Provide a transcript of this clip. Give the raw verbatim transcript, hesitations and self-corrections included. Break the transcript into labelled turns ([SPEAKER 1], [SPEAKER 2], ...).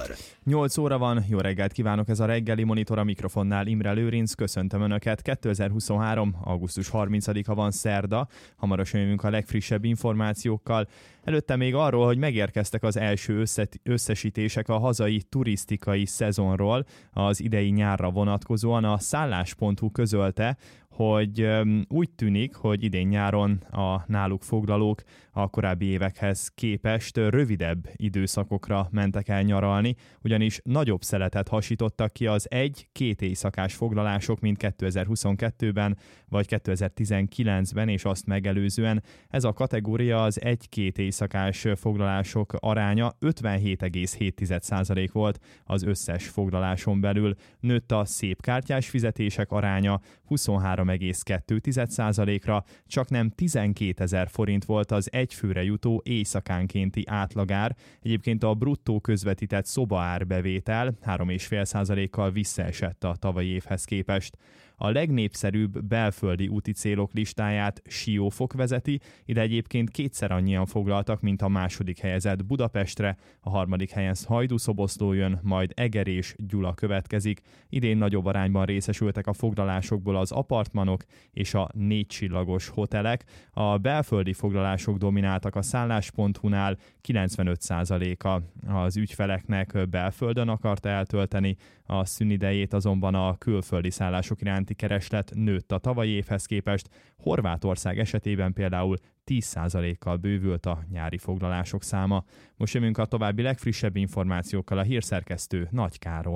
[SPEAKER 1] hajrá!
[SPEAKER 2] nyolc óra van, jó reggelt kívánok, ez a reggeli Monitor, a mikrofonnál Imre Lőrinc, köszöntöm Önöket. kétezer-huszonhárom. augusztus harmincadika van, szerda, hamarosan jövünk a legfrissebb információkkal. Előtte még arról, hogy megérkeztek az első összesítések a hazai turisztikai szezonról, az idei nyárra vonatkozóan. A szállás pont hu közölte, hogy úgy tűnik, hogy idén nyáron a náluk foglalók a korábbi évekhez képest rövidebb időszakokra mentek el nyaralni, ugyanis nagyobb szeletet hasítottak ki az egy-két éjszakás foglalások, mint kétezer-huszonkettőben vagy kétezer-tizenkilencben, és azt megelőzően. Ez a kategória, az egy-két éjszakás foglalások aránya ötvenhét egész hét százalék volt az összes foglaláson belül. Nőtt a szép kártyás fizetések aránya huszonhárom egész kettő százalékra, csak nem tizenkétezer forint volt az egyfőre jutó éjszakánkénti átlagár. Egyébként a bruttó közvetített szobaárbevétel három egész öt százalékkal visszaesett a tavalyi évhez képest. A legnépszerűbb belföldi úti célok listáját Siófok vezeti, ide egyébként kétszer annyian foglaltak, mint a második helyezett Budapestre, a harmadik helyen Hajdú-Szoboszló jön, majd Eger és Gyula következik. Idén nagyobb arányban részesültek a foglalásokból az apartmanok és a négy csillagos hotelek. A belföldi foglalások domináltak a szállás pont hu-nál, kilencvenöt százaléka az ügyfeleknek belföldön akarta eltölteni a szünidejét, azonban a külföldi szállások iránti kereslet nőtt a tavalyi évhez képest. Horvátország esetében például tíz százalékkal bővült a nyári foglalások száma. Most jövünk a további legfrissebb információkkal, a hírszerkesztő Nagy Károly.